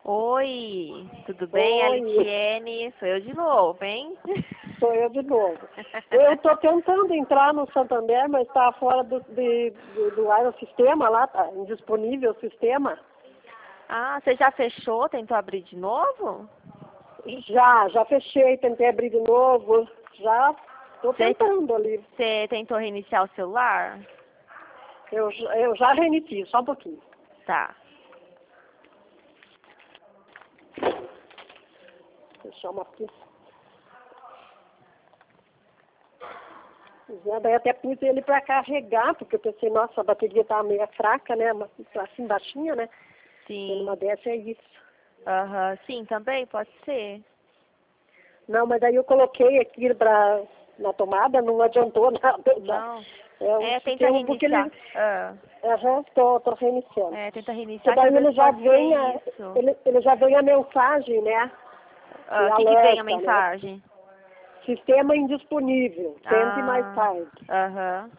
Oi, tudo bem? Oi, Alitiene, sou eu de novo, hein? sou eu de novo. Eu estou tentando entrar no Santander, mas está fora do ar o sistema lá, está indisponível o sistema. Ah, você já fechou? Tentou abrir de novo? Já fechei, tentei abrir de novo, já estou Você tentando ali. você tentou reiniciar o celular? Eu já reinicio, só um pouquinho. Tá. Deixar uma aqui. Daí até pus ele para carregar, porque eu pensei, nossa, a bateria tá meio fraca, né? Assim, baixinha, né? E Sim. numa dessa é isso. Aham. Sim, também pode ser. Não, mas daí eu coloquei aqui na tomada, não adiantou nada. Não. É um Tenta sistema porque reiniciar. ele... Ah, Tô reiniciando. tenta Porque reiniciar que daí às vezes ele já pode ser vem isso. ele já vem a mensagem, né? Que O que que vem a alerta, né? mensagem? Sistema indisponível, tente mais Ah, tarde. aham.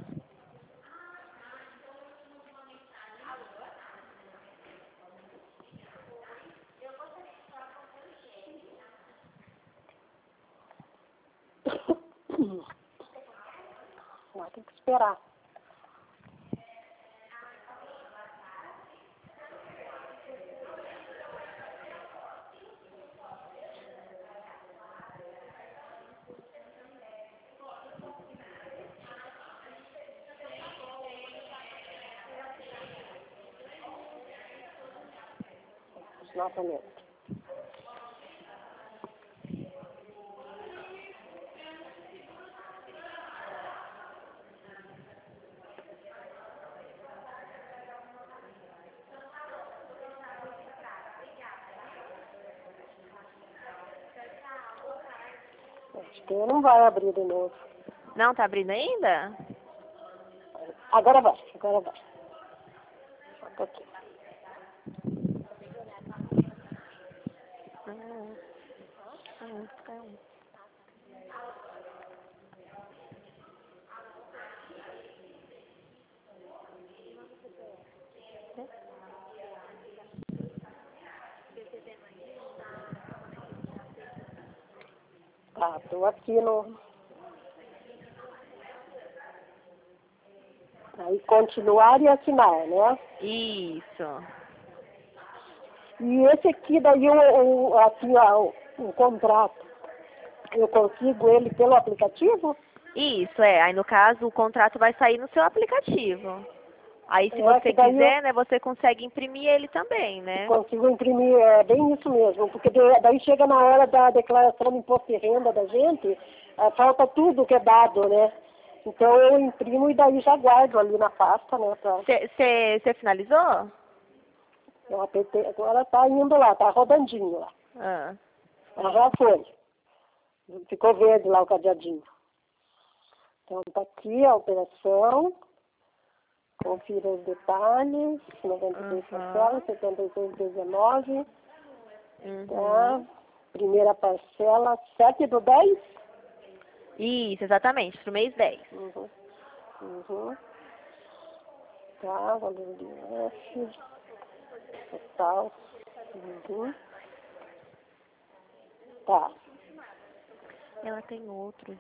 Mas tem que esperar. Novamente. Acho que não vai abrir de novo. Não, tá abrindo ainda? Agora vai, agora vai. Só um pouquinho. Tá, tô aqui no... Aí continuar e assinar, né? Isso. E esse aqui daí, o contrato, eu consigo ele pelo aplicativo? Isso, é. Aí no caso o contrato vai sair no seu aplicativo. Aí se É, que você daí eu quiser, né, você consegue imprimir ele também, né? consigo imprimir, é bem isso mesmo, porque daí chega na hora da declaração de imposto de renda da gente, falta tudo que é dado, né? Então eu imprimo e daí já guardo ali na pasta, né? Você finalizou? Eu apertei, agora tá indo lá, tá rodandinho lá. Ah. Já foi. Ficou verde lá o cadeadinho. Então tá aqui a operação. Confira os detalhes. 93 parcelas, Uhum. 76,19. Tá. Uhum. Primeira parcela, 7/10. Isso, exatamente, pro mês 10. Uhum. Uhum. Tá, valor de F. Total. Uhum. Tá. Ela tem outro.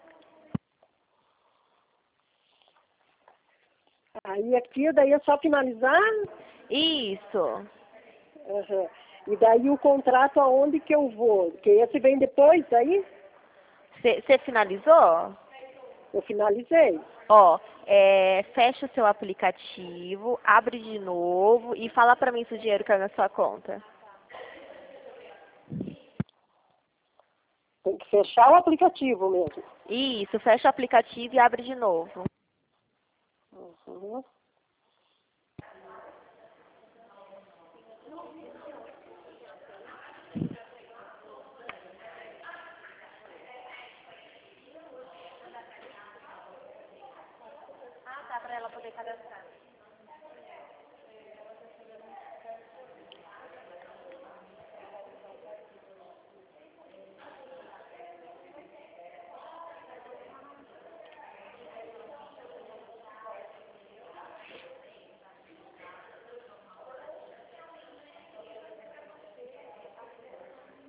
Aí aqui, daí é só finalizar. Isso. Uhum. E daí o contrato aonde que eu vou? Porque esse vem depois aí? Você finalizou? Eu finalizei. Ó, fecha o seu aplicativo, abre de novo e fala pra mim se o dinheiro caiu na sua conta. Tem que fechar o aplicativo mesmo. Isso, fecha o aplicativo e abre de novo. Uhum. Ah, tá, pra ela poder cadastrar.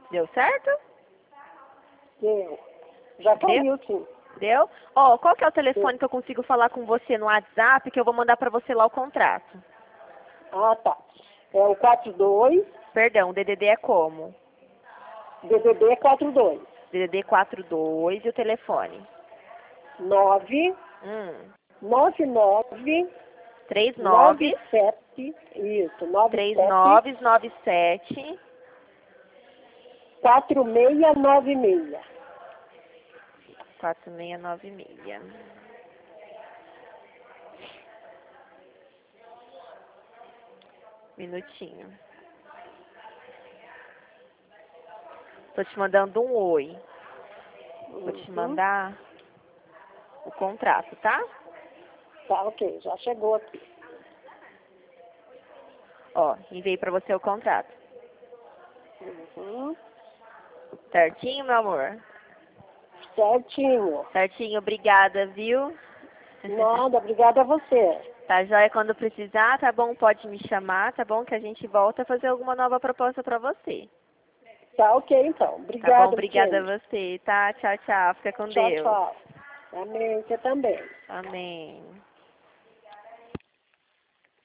Deu certo? Deu. Já caiu, sim. Deu? Ó, qual que é o telefone que eu consigo falar com você no WhatsApp, que eu vou mandar pra você lá o contrato? Ah, tá. É o 42, Perdão, DDD é como? DDD 42. DDD 42 e o telefone? 9, 99, 39 97, isso, 97, 3997 4696. 4696. Minutinho. Tô te mandando um oi. Vou te mandar o contrato, tá? Tá, ok, já chegou aqui. Ó, enviei pra você o contrato. Uhum. Certinho, meu amor? Certinho. Certinho, obrigada, viu? Nada, obrigada a você. Tá joia? Quando precisar, tá bom? Pode me chamar, tá bom? Que a gente volta a fazer alguma nova proposta pra você. Tá, ok, então. Tá Obrigada, bom? Obrigada a Vicente. você, tá? Tchau, tchau. Fica com Tchau, Deus. tchau. Amém, você também. Amém.